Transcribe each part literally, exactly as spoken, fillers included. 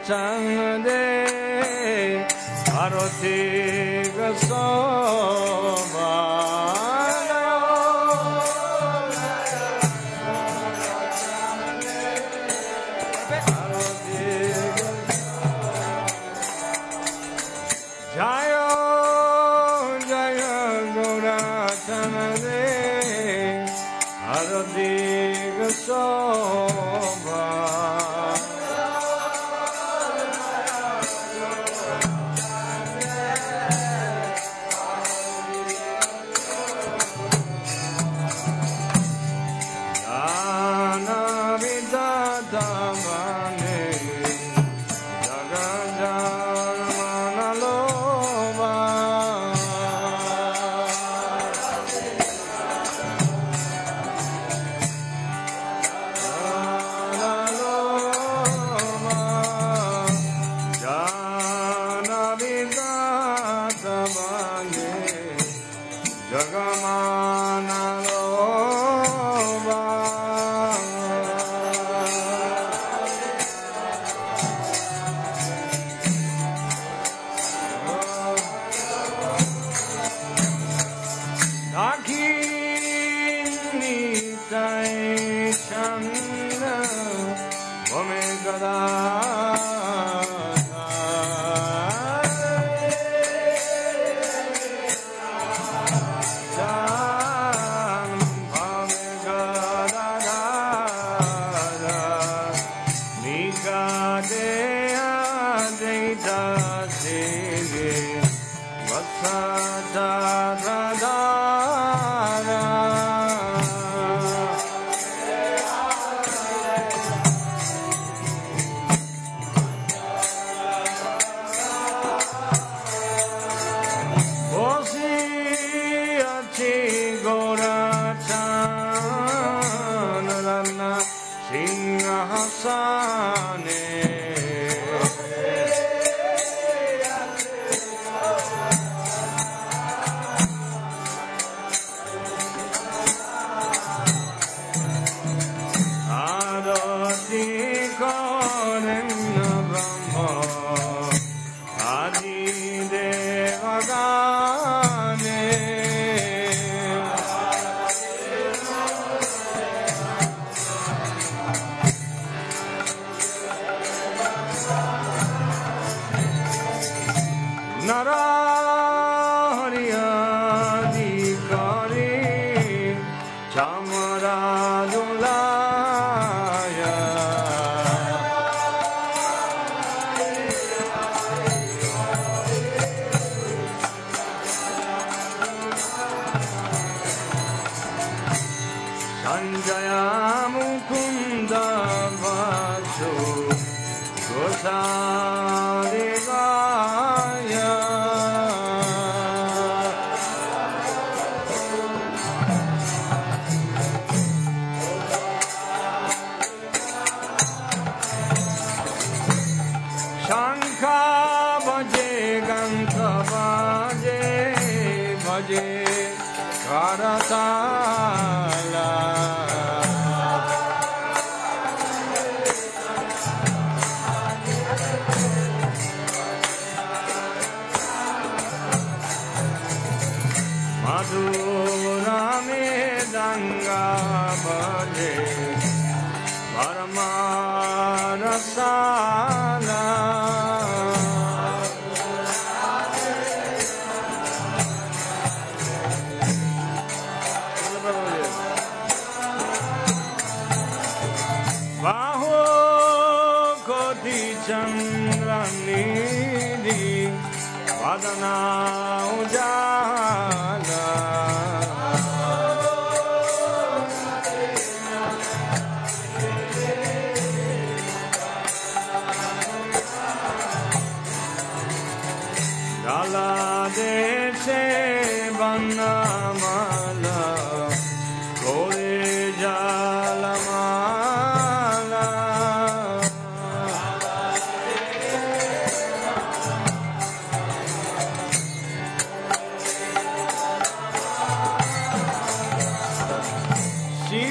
chande aroti gasoba Jayo Jaya Gaura Chande aroti gasoba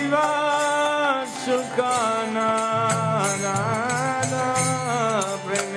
Shiva Sukana Prem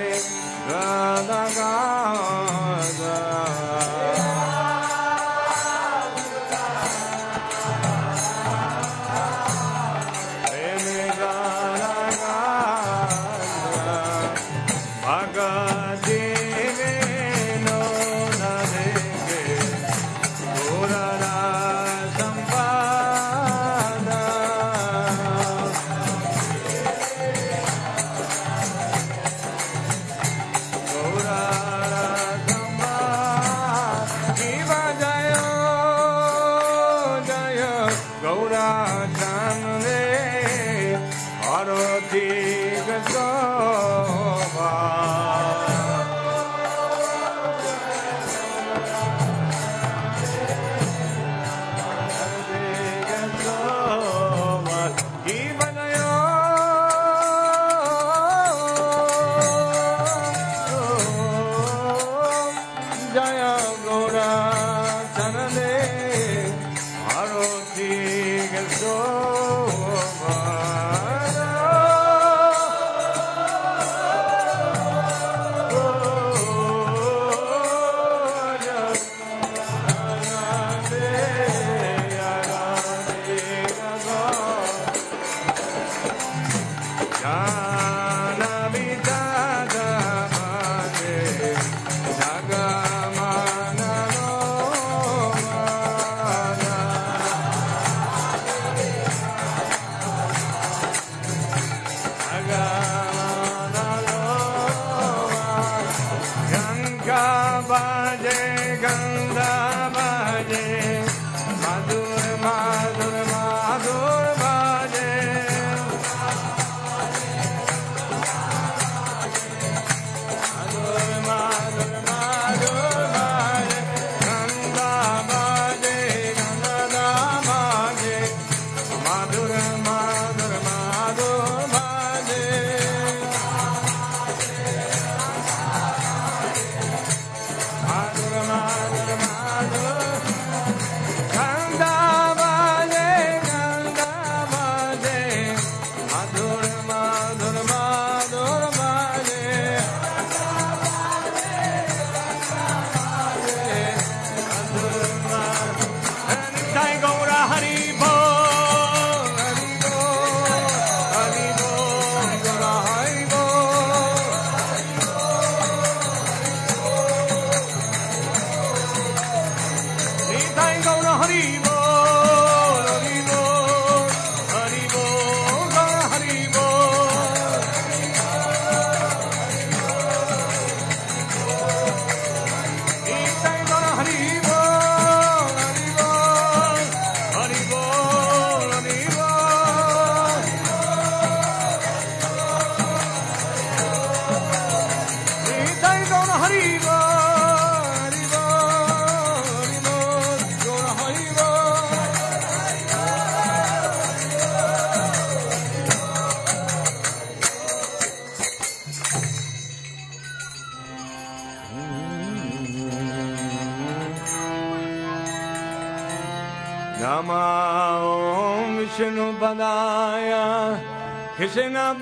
Krishna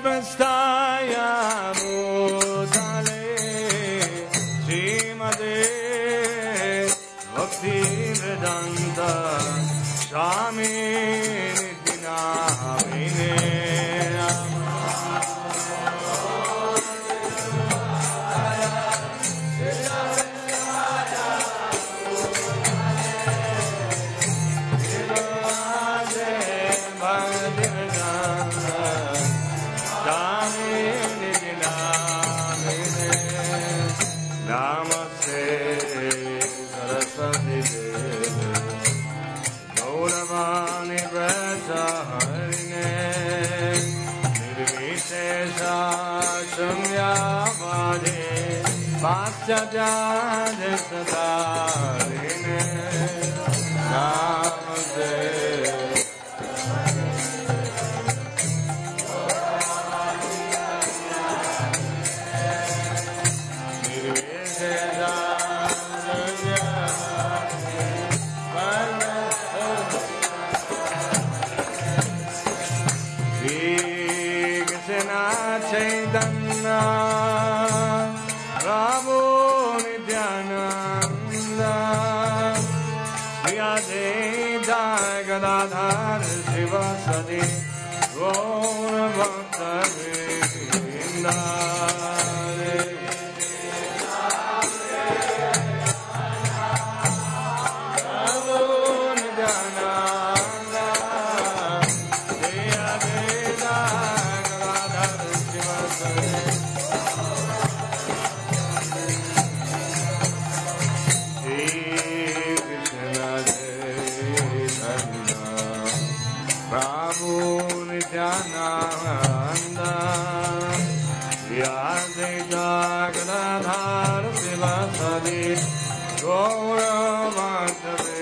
Prastaya Bhutale Srimade Bhakti Vedanta Swami Nityanamine Vasya Sadarine Namaste Shri Krishna Chaitanya Gadadhar Shiva Sadi Gaura Bhakta Vrinda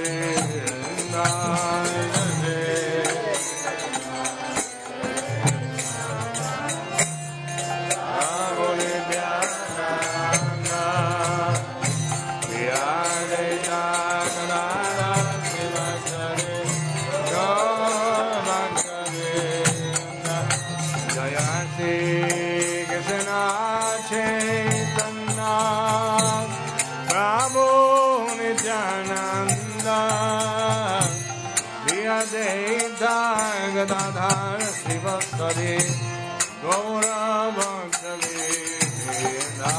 Gadadhar Srivastadi Gaura Bhakta Vrinda.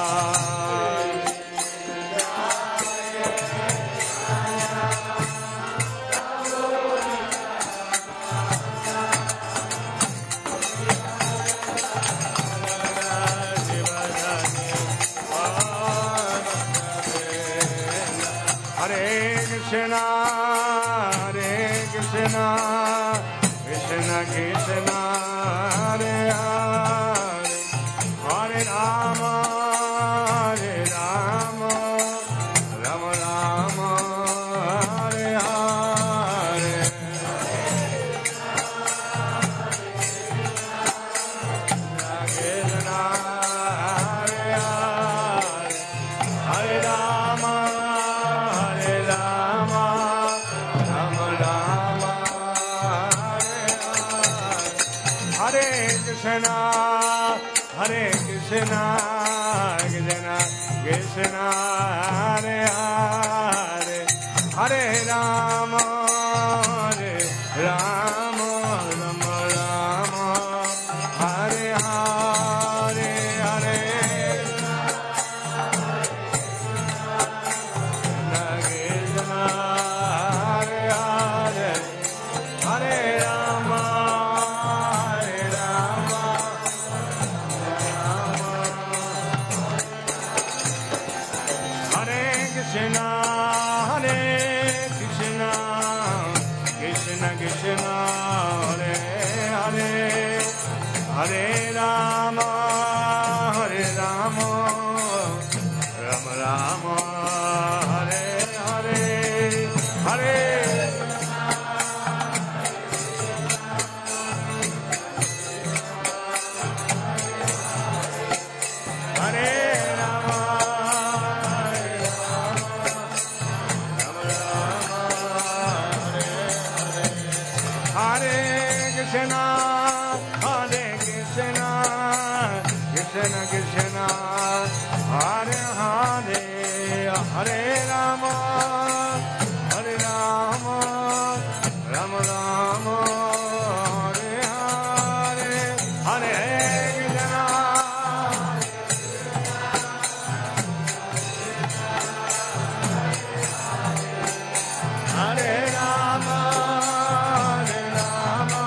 Hare Krishna, Hare Krishna, Krishna Krishna, Hare Hare, Hare Rama, Hare Rama, Rama Rama, Hare Hare. Krishna, Hare Hare, Hare Rama, Hare Rama, Rama Rama. Hare Krishna, Hare Krishna, Krishna Krishna, Hare Hare, Hare Rama, Hare Rama, Rama Rama, Hare Hare, Hare Krishna, Hare Hare, Hare Rama. Krishna, Hare Krishna, Krishna Krishna, Hare Hare, Hare Rama, Hare Rama, Rama Rama, Hare Hare, Hare. Krishna, Hare Krishna, Krishna Krishna, Hare Hare, Hare Rama, Hare Rama, Rama Rama, Hare Hare, Hare Krishna. Hare Rama, Hare Rama,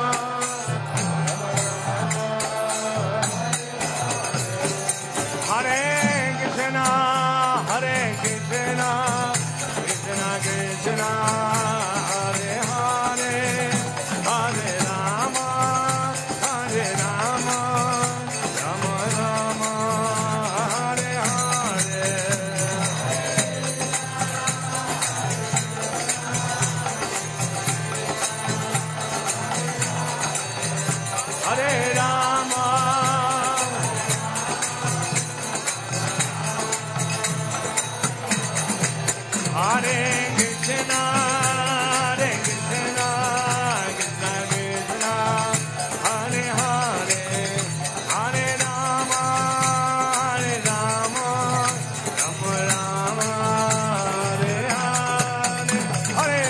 Hare Krishna, Hare Krishna, Krishna Krishna, Hare Hare, Hare Rama, Hare Rama, Rama Rama, Hare Hare. Hare Rama, Hare Krishna, Hare Krishna, Krishna Krishna, Hare Hare, Hare Rama, Hare Rama, Rama Rama, Hare Hare, Hare.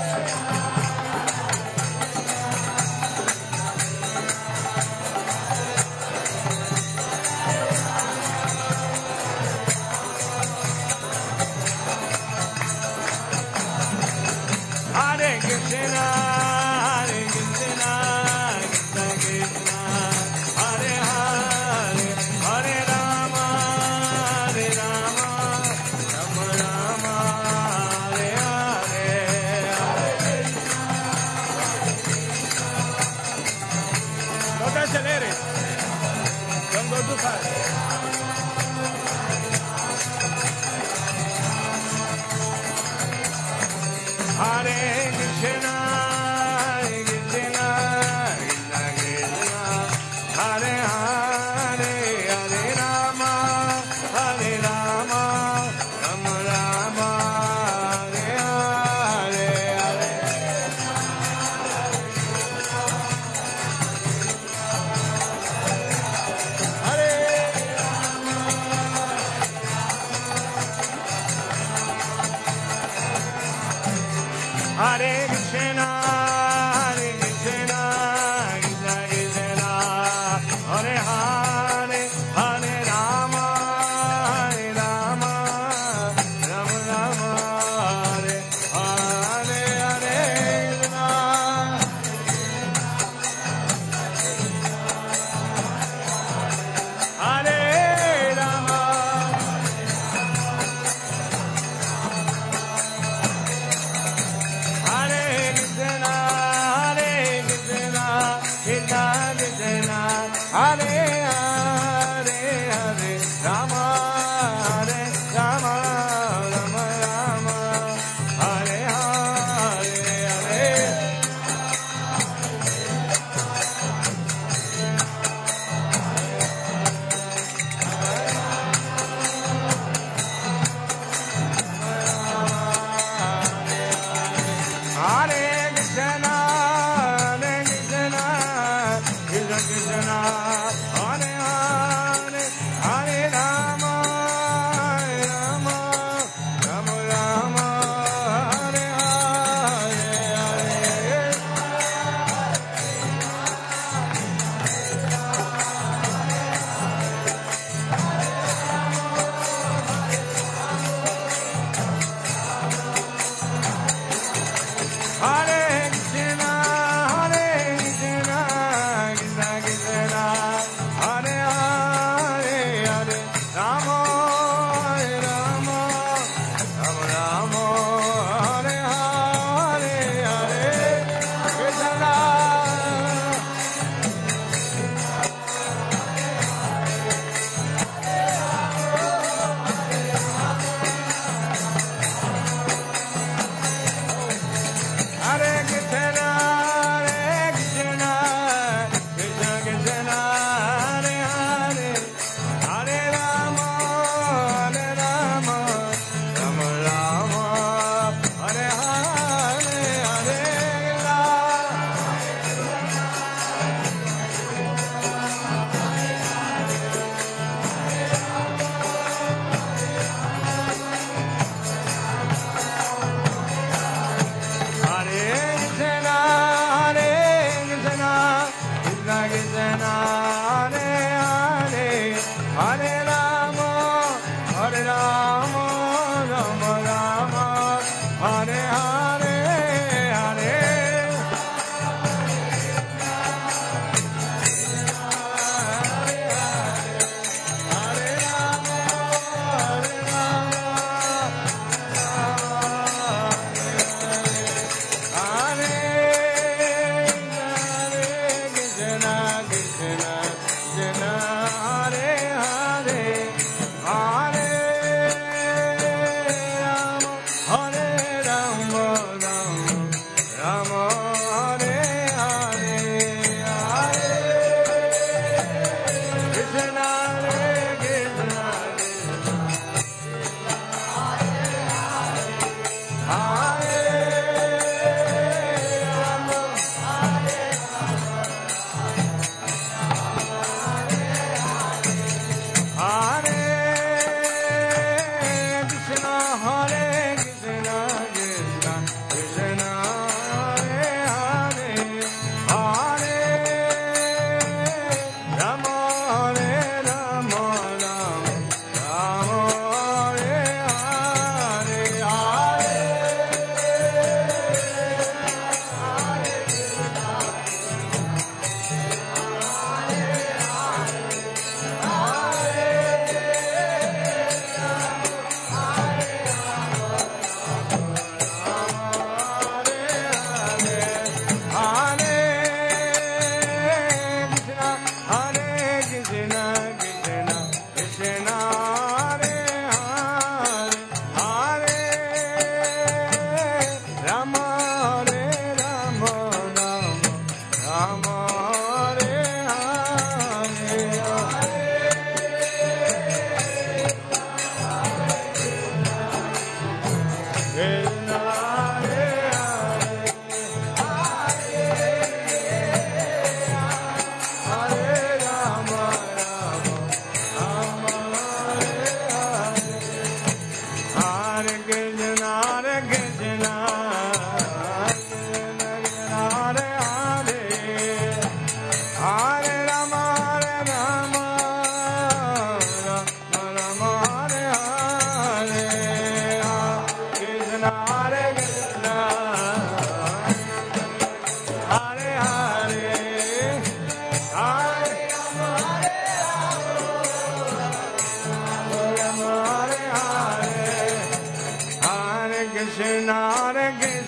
Hare Krishna, Hare Krishna, Krishna Krishna, Hare Hare, Hare Rama, Hare Rama, Rama Rama, Hare Hare, Hare. No te aceleres. Don't go too fast. Hare Krishna, Hare Krishna, Krishna Krishna, Hare Hare, Hare Rama, Hare Rama, Rama Rama, Hare Hare, Hare Krishna. Hare Rama, Hare Krishna, Hare Krishna, Krishna Krishna, Hare Hare, Hare Rama, Hare Rama, Rama Rama, Hare Hare, Hare. Hare Krishna, Hare Krishna, Krishna Krishna, Hare Hare, Hare Rama, Hare Rama, Rama Rama, Hare Hare, Hare. Hare Krishna, Hare Krishna, Krishna Krishna, Hare Hare, Hare Rama, Hare Rama, Rama Rama, Hare Hare, Hare Krishna. Hare Krishna, Hare Krishna, Krishna Krishna, Hare Hare, Hare Rama, Hare Rama, Rama Rama, Hare Hare, Hare Hare Krishna, Hare Krishna, Krishna Krishna, Hare Hare, Hare Rama, Hare Rama, Rama Rama, Hare Hare, Hare. Hare Rama, Hare Rama, Hare Krishna, Krishna Krishna, Hare Hare, Hare Rama, Hare Rama,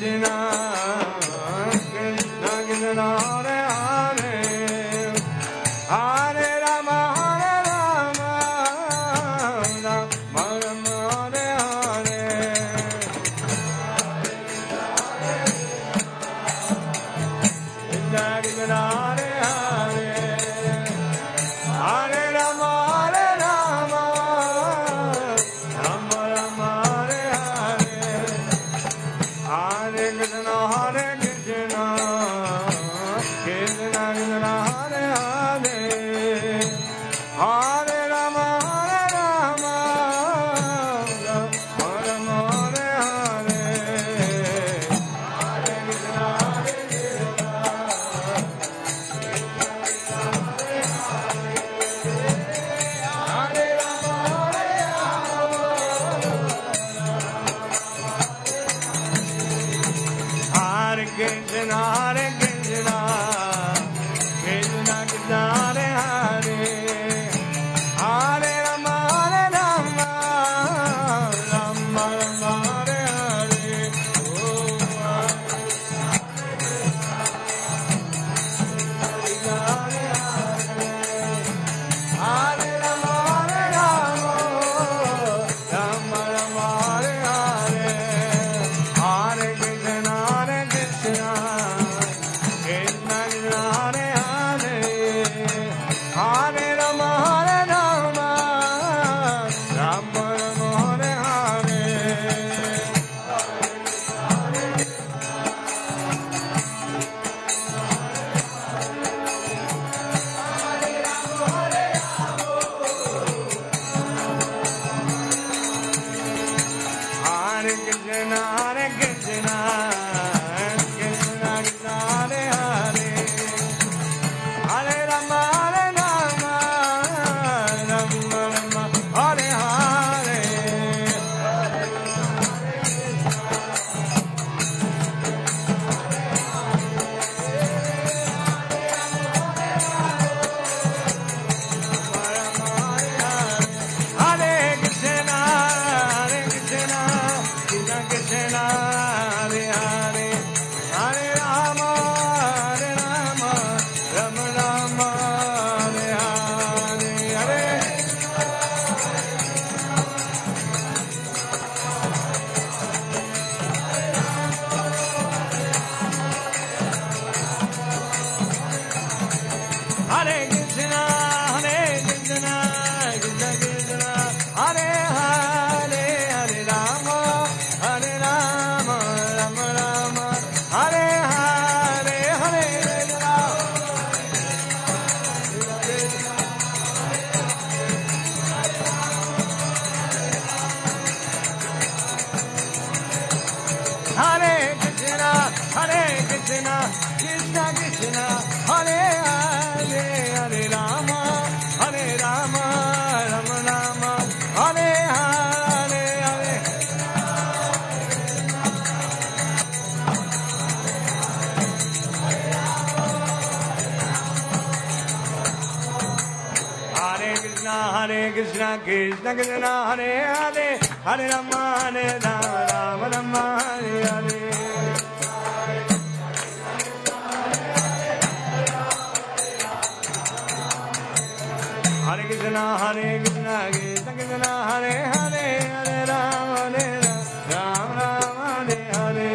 Krishna, Krishna Krishna, Hare Hare, Hare Rama, Hare Rama, Rama Rama, Hare Hare. Krishna Krishna, Hare Hare, Hare Rama, Hare Rama, Rama Rama, Hare Hare. Hare Krishna, Hare Krishna, Krishna Krishna, Hare Hare, Hare Rama, Hare Rama, Rama Rama, Hare Hare. Hare Krishna, Hare Krishna, Hare Rama, Hare Hare Krishna, Hare Krishna, Krishna Krishna, Hare Hare, Hare Rama, Hare Rama, Rama Rama, Hare Hare. Oh, Hare Rama, Hare Rama, Rama Rama, Hare Hare. Hare Krishna, Hare Krishna, Krishna Krishna, Hare Hare, Hare Rama, Hare Rama, Rama Rama, Hare Hare. Hare Krishna, Hare Krishna, Krishna Krishna, Hare Hare, Hare Rama, Hare Rama, Rama Rama, Hare Hare. Hare Krishna, Hare Krishna, Krishna Krishna, Hare Hare, Hare Rama, Hare Rama, Rama Rama, Hare Hare. Hare Krishna, Hare Krishna, Krishna Krishna, Hare Hare, Hare Rama, Hare Rama, Rama Rama, Hare Hare, Hare Rama. Hare Krishna, Hare Krishna, Krishna Krishna, Hare Hare, Hare Rama, Hare Rama, Rama Rama, Hare Hare, Hare. Hare Krishna, Hare Krishna, Krishna Krishna, Hare Hare, Hare Rama, Hare Rama, Rama Rama, Hare Hare. Hare Krishna, Hare Krishna, Krishna Krishna, Hare Hare, Hare Rama, Hare Rama, Rama Rama, Hare Hare.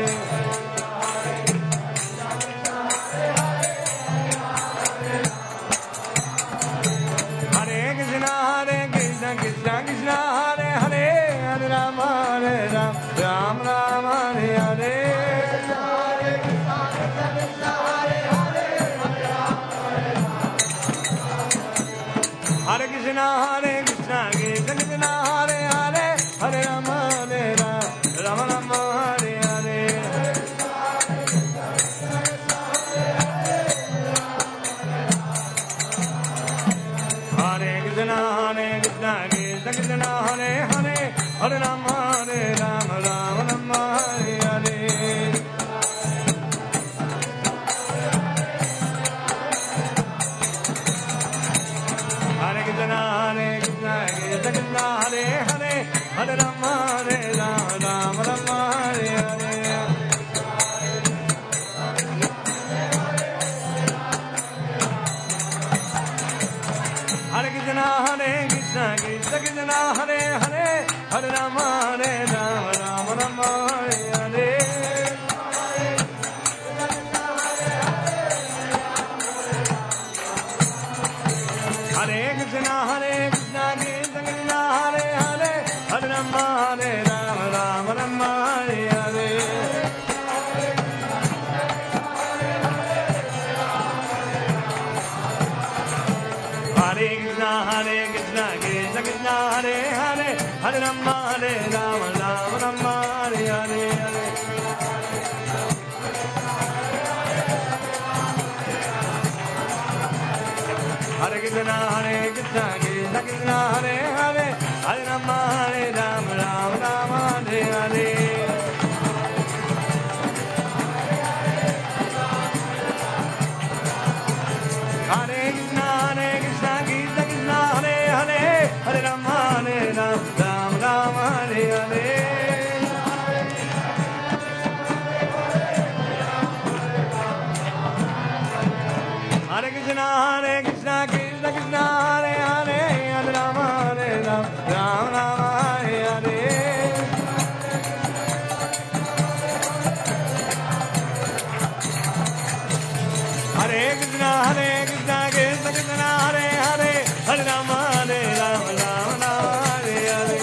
Hare Krishna, Hare Krishna, Krishna Krishna, Hare Hare, Hare Rama, Hare Rama, Rama Rama, Hare Hare. Hare Krishna, Hare Krishna, Krishna Krishna, Hare Hare, Hare Rama, Hare Rama, Rama Rama, Hare Hare. Hare Krishna, Hare Krishna, Krishna Krishna, Hare Hare, Hare Rama, Hare Rama, Rama Rama, Hare Hare. Hare Krishna, Hare Krishna, Krishna Krishna, Hare Hare, Hare Rama, Hare Rama, Rama Rama, Hare Hare. Krishna Krishna Hare Hare Hare Rama Hare Rama Rama Rama Hare Hare Hare Krishna Hare Krishna Krishna Krishna Hare Hare Hare Rama Hare Rama Rama Rama Hare Hare Hare Krishna Hare Krishna Krishna Krishna Hare Hare Hare Rama Hare Rama Rama Rama Hare Hare Hare Krishna Hare Krishna Krishna Krishna Hare Hare Hare Rama Hare Rama Rama Rama Hare Hare Hare Krishna Hare Krishna Krishna Krishna Hare Hare Hare Rama Hare Rama Rama Rama Hare Hare Hare Krishna Hare Krishna Krishna Krishna Hare Hare Hare Rama Hare Rama Rama Rama Hare Hare Hare Krishna Hare Krishna Krishna Krishna Hare Hare Hare Rama Hare Rama Rama Rama Hare Hare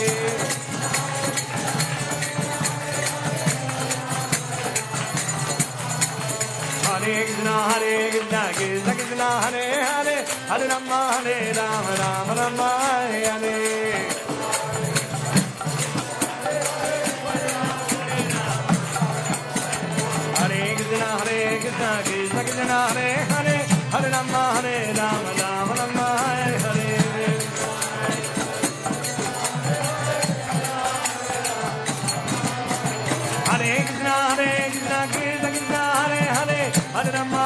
Hare Krishna Hare Krishna Krishna Krishna Hare Hare Hare Rama Hare Rama Rama Rama Hare Hare Hare Krishna Hare Krishna Krishna Krishna Hare Hare Hare Rama Hare Rama Rama Rama Hare Hare Hare Krishna Hare Krishna Krishna Krishna Hare Hare Hare Rama